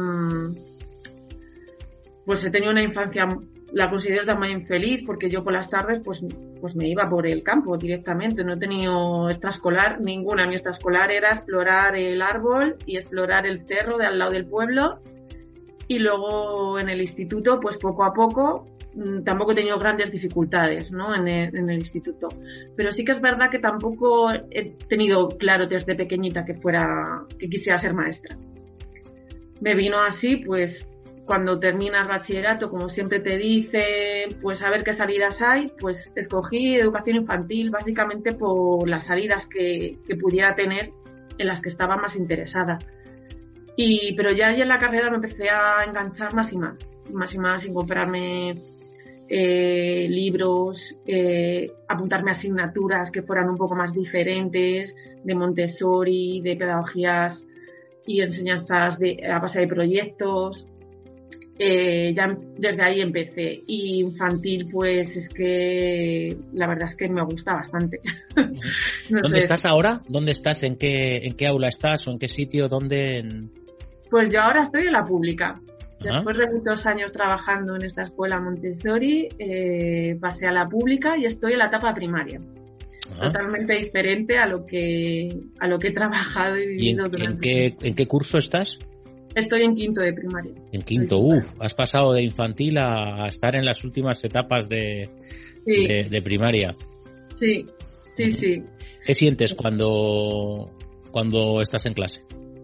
pues he tenido una infancia, la considero también feliz, porque yo por las tardes pues, pues me iba por el campo directamente, no he tenido extraescolar ninguna. Mi extraescolar era explorar el árbol y explorar el cerro de al lado del pueblo, y luego en el instituto pues poco a poco tampoco he tenido grandes dificultades, ¿no? en, el, en el instituto, pero sí que es verdad que tampoco he tenido claro desde pequeñita que fuera, que quisiera ser maestra. Me vino así, pues cuando terminas bachillerato, como siempre te dice, pues a ver qué salidas hay, pues escogí educación infantil básicamente por las salidas que, que pudiera tener, en las que estaba más interesada. Y, pero ya ahí en la carrera me empecé a enganchar más y más, más y más, sin comprarme eh, libros, eh, apuntarme a asignaturas que fueran un poco más diferentes, de Montessori, de pedagogías y enseñanzas de, a base de proyectos. Eh, ya desde ahí empecé. Y infantil, pues es que la verdad es que me gusta bastante. No ¿Dónde sé. estás ahora? ¿Dónde estás? ¿En qué, en qué aula estás? ¿O en qué sitio? ¿Dónde? En... Pues yo ahora estoy en la pública. Después de muchos años trabajando en esta escuela Montessori, eh, pasé a la pública y estoy en la etapa primaria. Ajá. Totalmente diferente a lo que a lo que he trabajado y vivido. ¿Y en, durante en, qué, en qué curso estás? Estoy en quinto de primaria. En quinto, uff, has pasado de infantil a, a estar en las últimas etapas de, sí. de, de primaria. Sí, sí, uh-huh. sí. ¿Qué sientes cuando, cuando estás en clase?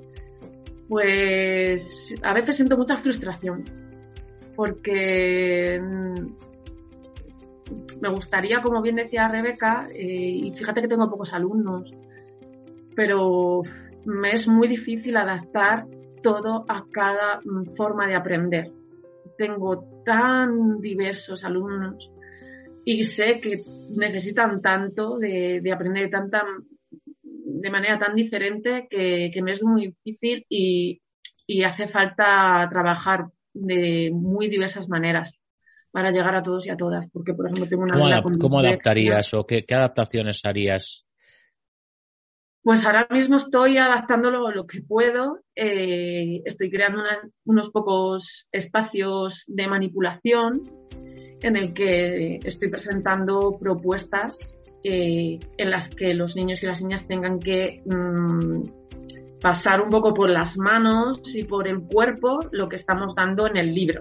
Pues a veces siento mucha frustración, porque me gustaría, como bien decía Rebeca, eh, y fíjate que tengo pocos alumnos, pero me es muy difícil adaptar todo a cada forma de aprender. Tengo tan diversos alumnos y sé que necesitan tanto de, de aprender tanta, de manera tan diferente que, que me es muy difícil y, y hace falta trabajar de muy diversas maneras para llegar a todos y a todas. Porque, por ejemplo, tengo una ¿Cómo, vida adap- ¿cómo adaptarías o qué, qué adaptaciones harías? Pues ahora mismo estoy adaptándolo lo que puedo. Eh, estoy creando una, unos pocos espacios de manipulación en el que estoy presentando propuestas eh, en las que los niños y las niñas tengan que mmm, pasar un poco por las manos y por el cuerpo lo que estamos dando en el libro.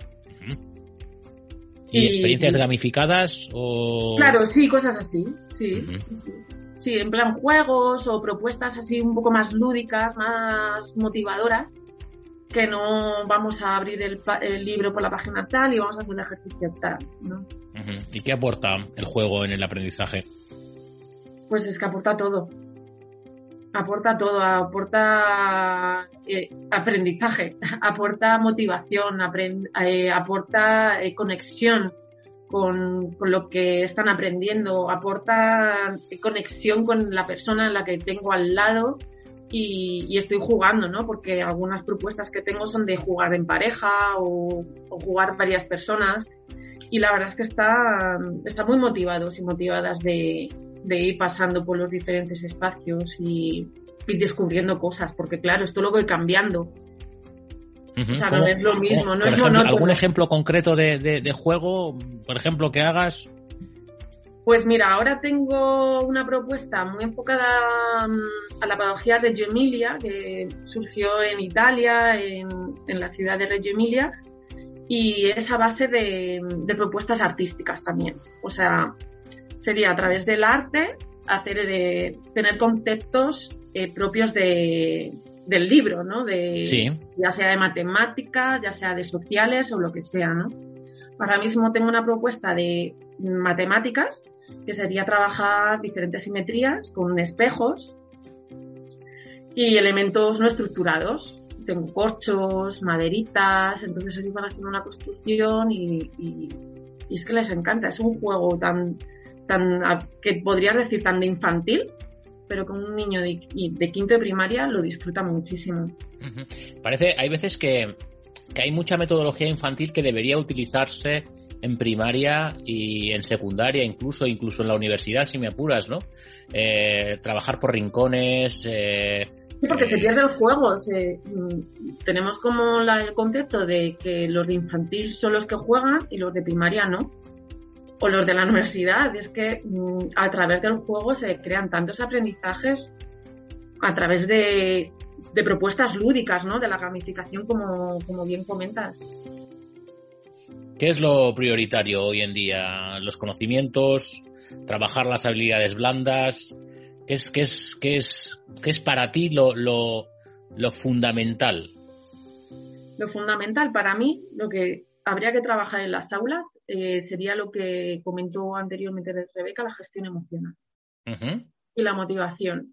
¿Y, y experiencias gamificadas o...? Claro, sí, cosas así, sí. Uh-huh. sí. Sí, en plan juegos o propuestas así un poco más lúdicas, más motivadoras, que no vamos a abrir el, el libro por la página tal y vamos a hacer un ejercicio tal, ¿no? Uh-huh. ¿Y qué aporta el juego en el aprendizaje? Pues es que aporta todo. Aporta todo, aporta eh, aprendizaje, aporta motivación, aprend, eh, aporta eh, conexión Con, con lo que están aprendiendo, aporta conexión con la persona en la que tengo al lado y, y estoy jugando, ¿no? Porque algunas propuestas que tengo son de jugar en pareja o, o jugar varias personas y la verdad es que está, está muy motivados y motivadas de, de ir pasando por los diferentes espacios y, y descubriendo cosas, porque claro, esto lo voy cambiando. Uh-huh. O sea, no es lo mismo, no es ejemplo, monótono. ¿Algún ejemplo concreto de, de, de juego, por ejemplo, que hagas? Pues mira, ahora tengo una propuesta muy enfocada a la pedagogía Reggio Emilia, que surgió en Italia, en, en la ciudad de Reggio Emilia, y es a base de, de propuestas artísticas también. O sea, sería a través del arte hacer de, tener conceptos eh, propios de... del libro, ¿no? De, sí. Ya sea de matemáticas, ya sea de sociales o lo que sea, ¿no? Ahora mismo tengo una propuesta de matemáticas, que sería trabajar diferentes simetrías con espejos y elementos no estructurados. Tengo corchos, maderitas, entonces ellos van haciendo una construcción y, y, y es que les encanta. Es un juego tan, tan que podrías decir tan de infantil, pero con un niño de, de quinto de primaria lo disfruta muchísimo. Uh-huh. Parece, hay veces que, que hay mucha metodología infantil que debería utilizarse en primaria y en secundaria, incluso incluso en la universidad, si me apuras, ¿no? Eh, trabajar por rincones. Eh, sí, porque eh... se pierde el juego. Se, tenemos como la, el concepto de que los de infantil son los que juegan y los de primaria no. O los de la universidad. Es que a través del juego se crean tantos aprendizajes a través de, de propuestas lúdicas, ¿no? De la gamificación, como, como bien comentas. ¿Qué es lo prioritario hoy en día? ¿Los conocimientos? ¿Trabajar las habilidades blandas? ¿Qué es, qué es, qué es, qué es para ti lo, lo, lo fundamental? Lo fundamental para mí, lo que habría que trabajar en las aulas, eh, sería lo que comentó anteriormente Rebeca, la gestión emocional. Uh-huh. Y la motivación.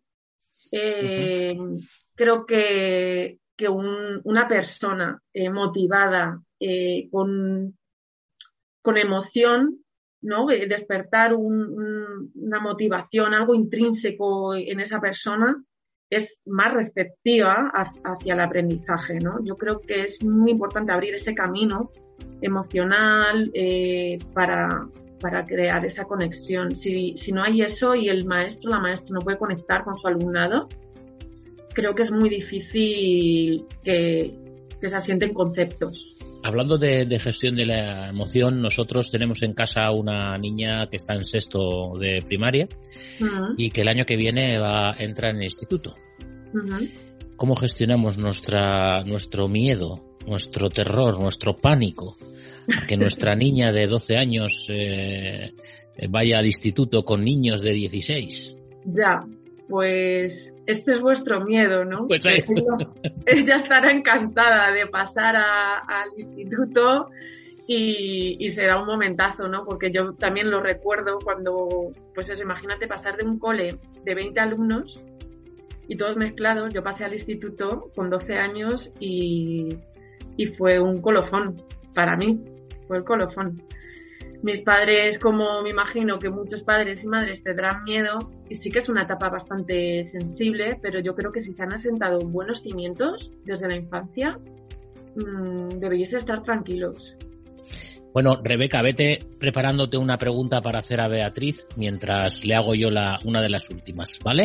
Eh, uh-huh. Creo que, que un, una persona eh, motivada, eh, con con emoción, ¿no? Despertar un, un, una motivación, algo intrínseco en esa persona, es más receptiva hacia el aprendizaje, ¿no? Yo creo que es muy importante abrir ese camino emocional eh, para, para crear esa conexión. Si, si no hay eso y el maestro, la maestra no puede conectar con su alumnado, creo que es muy difícil que, que se asienten conceptos. Hablando de, de gestión de la emoción, nosotros tenemos en casa una niña que está en sexto de primaria uh-huh. y que el año que viene va a entrar en el instituto. Uh-huh. ¿Cómo gestionamos nuestra nuestro miedo, nuestro terror, nuestro pánico a que nuestra niña de doce años eh, vaya al instituto con niños de dieciséis? Ya, pues este es vuestro miedo, ¿no? Pues ahí. Ella, ella estará encantada de pasar a, al instituto y, y será un momentazo, ¿no? Porque yo también lo recuerdo cuando, pues eso, imagínate pasar de un cole de veinte alumnos y todos mezclados. Yo pasé al instituto con doce años y, y fue un colofón para mí, fue el colofón. Mis padres, como me imagino que muchos padres y madres tendrán miedo, y sí que es una etapa bastante sensible, pero yo creo que si se han asentado buenos cimientos desde la infancia, mmm, deberíais estar tranquilos. Bueno, Rebeca, vete preparándote una pregunta para hacer a Beatriz mientras le hago yo la, una de las últimas, ¿vale?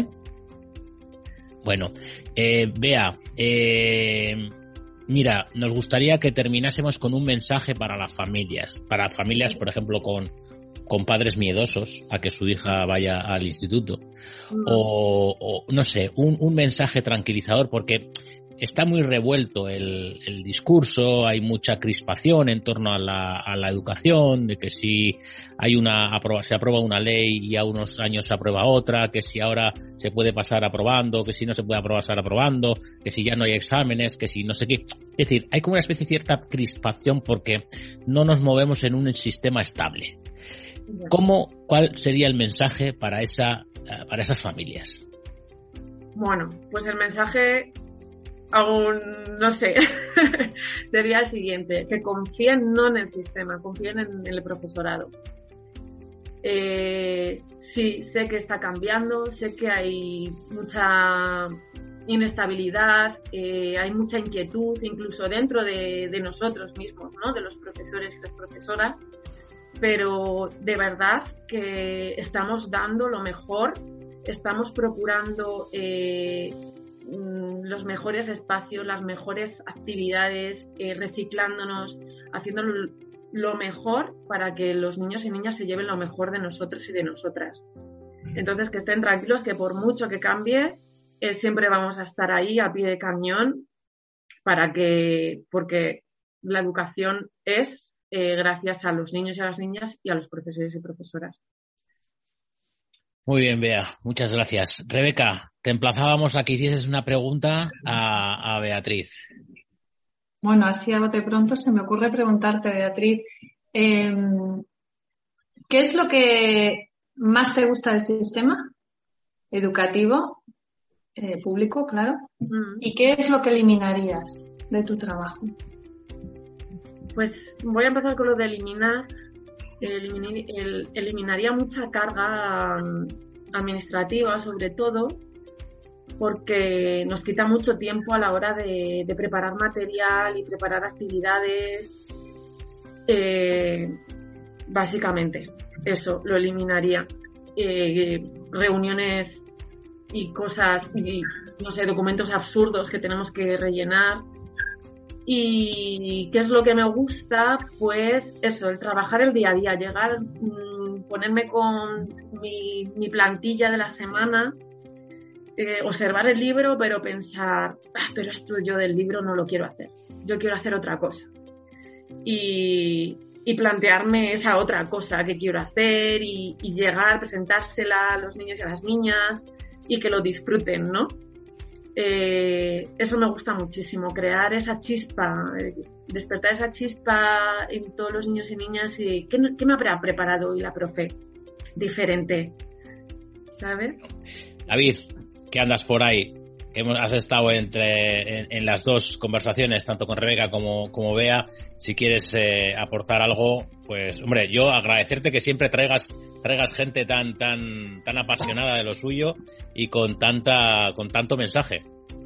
Bueno, eh, Bea, eh... mira, nos gustaría que terminásemos con un mensaje para las familias, para familias, por ejemplo, con, con padres miedosos a que su hija vaya al instituto, mm. o, o, no sé, un, un mensaje tranquilizador, porque está muy revuelto el, el discurso, hay mucha crispación en torno a la, a la educación, de que si hay una se aprueba una ley y a unos años se aprueba otra, que si ahora se puede pasar aprobando, que si no se puede pasar aprobando, que si ya no hay exámenes, que si no sé qué. Es decir, hay como una especie de cierta crispación porque no nos movemos en un sistema estable. ¿Cómo, cuál sería el mensaje para esa, para esas familias? Bueno, pues el mensaje aún no sé, sería el siguiente, que confíen no en el sistema, confíen en el profesorado. Eh, sí, sé que está cambiando, sé que hay mucha inestabilidad, eh, hay mucha inquietud, incluso dentro de, de nosotros mismos, ¿no? De los profesores y las profesoras, pero de verdad que estamos dando lo mejor, estamos procurando eh, los mejores espacios, las mejores actividades, eh, reciclándonos, haciendo lo, lo mejor para que los niños y niñas se lleven lo mejor de nosotros y de nosotras. Entonces, que estén tranquilos, que por mucho que cambie, eh, siempre vamos a estar ahí a pie de cañón, para que, porque la educación es eh, gracias a los niños y a las niñas y a los profesores y profesoras. Muy bien, Bea, muchas gracias. Rebeca, te emplazábamos a que hicieses una pregunta a, a Beatriz. Bueno, así a bote pronto se me ocurre preguntarte, Beatriz, eh, ¿qué es lo que más te gusta del sistema educativo eh, público, claro? Mm. ¿Y qué es lo que eliminarías de tu trabajo? Pues voy a empezar con lo de eliminar. Elimin- el, eliminaría mucha carga administrativa, sobre todo, porque nos quita mucho tiempo a la hora de, de preparar material y preparar actividades. Eh, básicamente, eso lo eliminaría. Eh, reuniones y cosas, y, no sé, documentos absurdos que tenemos que rellenar. ¿Y qué es lo que me gusta? Pues eso, el trabajar el día a día, llegar, mmm, ponerme con mi, mi plantilla de la semana, eh, observar el libro, pero pensar, ah, pero esto yo del libro no lo quiero hacer, yo quiero hacer otra cosa. Y, y plantearme esa otra cosa que quiero hacer y, y llegar, presentársela a los niños y a las niñas y que lo disfruten, ¿no? Eh, eso me gusta muchísimo, crear esa chispa, eh, despertar esa chispa en todos los niños y niñas. Y ¿qué, qué me habrá preparado hoy la profe diferente? ¿Sabes? David, ¿qué andas por ahí? Que hemos, has estado entre en, en las dos conversaciones, tanto con Rebeca como, como Bea. Si quieres eh, aportar algo, pues hombre, yo agradecerte que siempre traigas traigas gente tan tan tan apasionada de lo suyo y con tanta con tanto mensaje.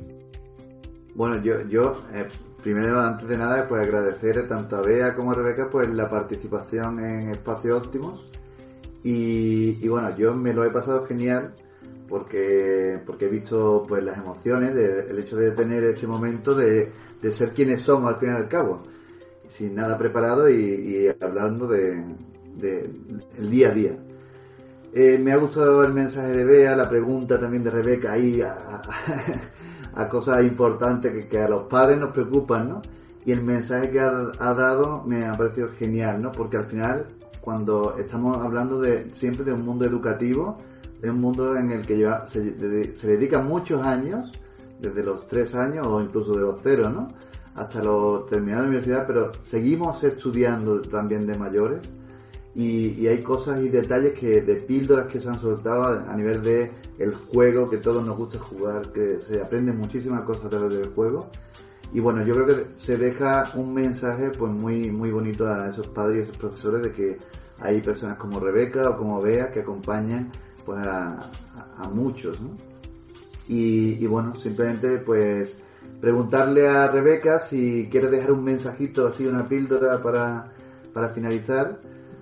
Bueno, yo yo eh, primero, antes de nada, pues agradecer tanto a Bea como a Rebeca pues la participación en Espacio Óptimos y, y bueno, yo me lo he pasado genial porque porque he visto pues las emociones, de, el hecho de tener ese momento de, de ser quienes somos al fin y al cabo, sin nada preparado y, y hablando de, de el día a día. Eh, me ha gustado el mensaje de Bea, la pregunta también de Rebeca ahí a, a, a cosas importantes que, que a los padres nos preocupan, ¿no? Y el mensaje que ha, ha dado me ha parecido genial, ¿no? Porque al final, cuando estamos hablando de siempre de un mundo educativo, de un mundo en el que lleva, se, de, se dedican muchos años, desde los tres años o incluso de los cero, ¿no? Hasta los terminar la universidad, pero seguimos estudiando también de mayores. Y, y hay cosas y detalles que de píldoras que se han soltado a, a nivel de el juego, que todos nos gusta jugar, que se aprenden muchísimas cosas a través del juego. Y bueno, yo creo que se deja un mensaje pues muy muy bonito a esos padres y esos profesores de que hay personas como Rebeca o como Bea que acompañan pues a, a, a muchos, ¿no? Y, y bueno, simplemente pues preguntarle a Rebeca si quiere dejar un mensajito, así una píldora para, para finalizar.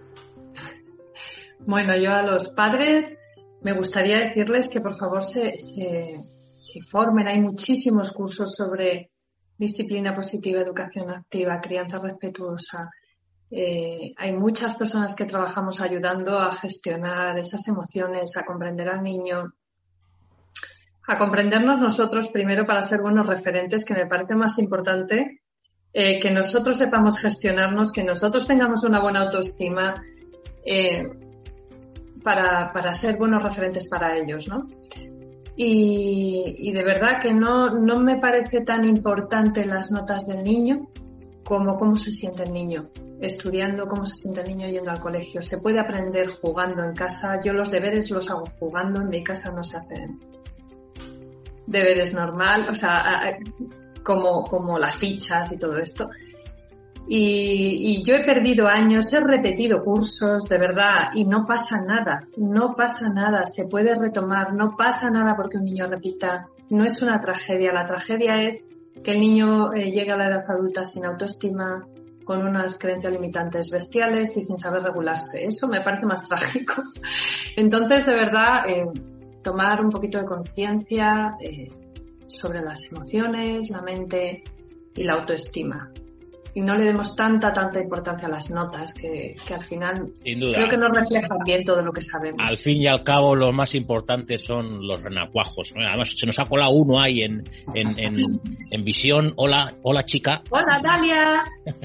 Bueno, yo a los padres me gustaría decirles que por favor se, se, se formen. Hay muchísimos cursos sobre disciplina positiva, educación activa, crianza respetuosa. Eh, hay muchas personas que trabajamos ayudando a gestionar esas emociones, a comprender al niño, a comprendernos nosotros primero para ser buenos referentes, que me parece más importante eh, que nosotros sepamos gestionarnos, que nosotros tengamos una buena autoestima, eh, Para, para ser buenos referentes para ellos, ¿no? Y, y de verdad que no, no me parece tan importante las notas del niño como cómo se siente el niño, estudiando, cómo se siente el niño yendo al colegio. Se puede aprender jugando en casa. Yo los deberes los hago jugando, en mi casa no se hacen deberes normal, o sea, como, como las fichas y todo esto. Y, y yo he perdido años, he repetido cursos, de verdad, y no pasa nada, no pasa nada, se puede retomar, no pasa nada porque un niño repita, no es una tragedia, la tragedia es que el niño eh, llegue a la edad adulta sin autoestima, con unas creencias limitantes bestiales y sin saber regularse, eso me parece más trágico. Entonces, de verdad, eh, tomar un poquito de conciencia eh, sobre las emociones, la mente y la autoestima. Y no le demos tanta, tanta importancia a las notas que, que al final Sin duda. Creo que no reflejan bien todo lo que sabemos. Al fin y al cabo, lo más importante son los renacuajos, ¿no? Además, se nos ha colado uno ahí en, en, en, en visión. Hola, hola chica. Hola, Dalia.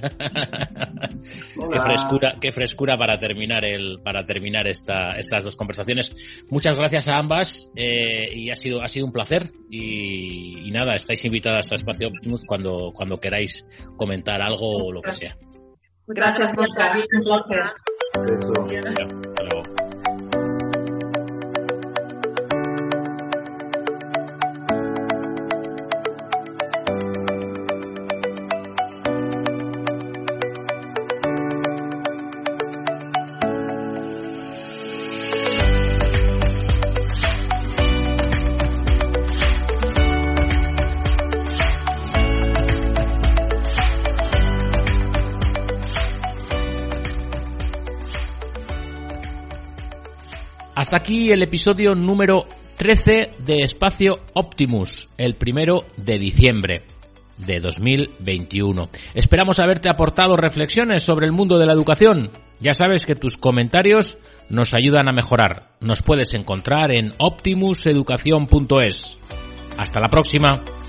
Qué frescura, qué frescura para terminar el, para terminar esta, estas dos conversaciones. Muchas gracias a ambas eh, y ha sido, ha sido un placer. Y, y nada, estáis invitadas a Espacio Optimus cuando, cuando queráis comentar algo o lo que sea. Gracias, Mónica. Un placer. Eso. Hasta luego. hasta aquí el episodio número trece de Espacio Optimus, el primero de diciembre de dos mil veintiuno. Esperamos haberte aportado reflexiones sobre el mundo de la educación. Ya sabes que tus comentarios nos ayudan a mejorar. Nos puedes encontrar en optimus educación punto es. Hasta la próxima.